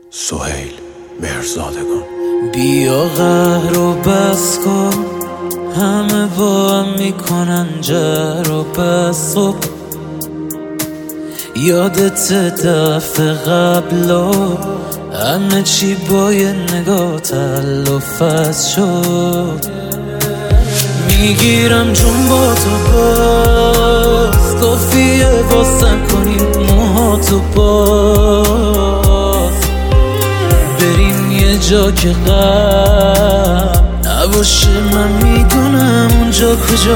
سهیل مهرزادگان. بیا قهر رو بس کن، همه با هم میکنن جر و بس. خب یادت دفعه قبلا همه چی با یه نگاه تلافظ شد. میگیرم جون با تو باز، کافیه واسه کنیم موهاتو باز، بریم یه جا که غم نباشه. من میدونم اونجا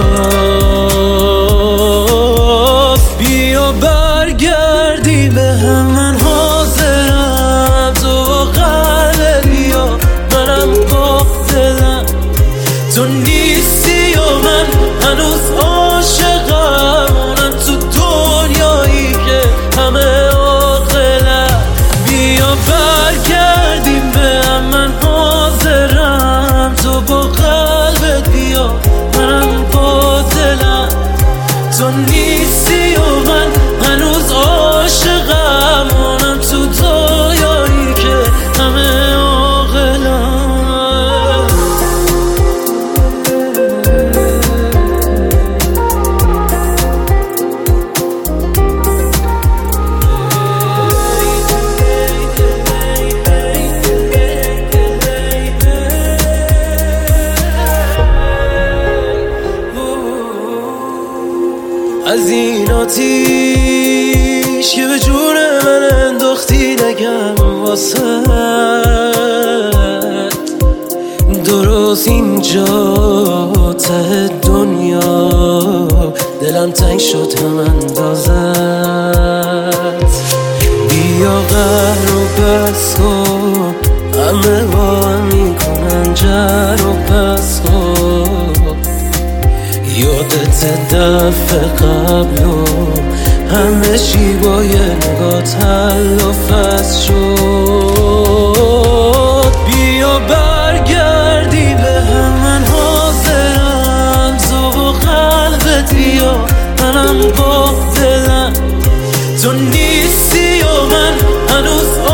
کجاست. بیا برگردی به هم، من حاضرم. تو قلب بیا، منم با دلم. تو نیستی و من هنوز عاشقم، اونم تو دنیایی که همه عاقلن. بیا برگردیم به هم، من حاضرم. تو با قلبت بیا، منم با دلم. تو نیستی و من هنوز عاشقم، اونم تو دنیایی که همه عاقلن. از این آتیش که به جون من انداختی نگم واسه درست اینجا ته دنیا دلم تنگ شد هم اندازت. بیا قهر رو بس کن، همه با هم میکنن جر و بس کن. یادت دفعه قبلو همه چی با یه نگاه تلافظ شد. بیا برگردی به هم، من حاضرم. تو با قلبت بیا، منم با دلم. تو نیستی و من هنوز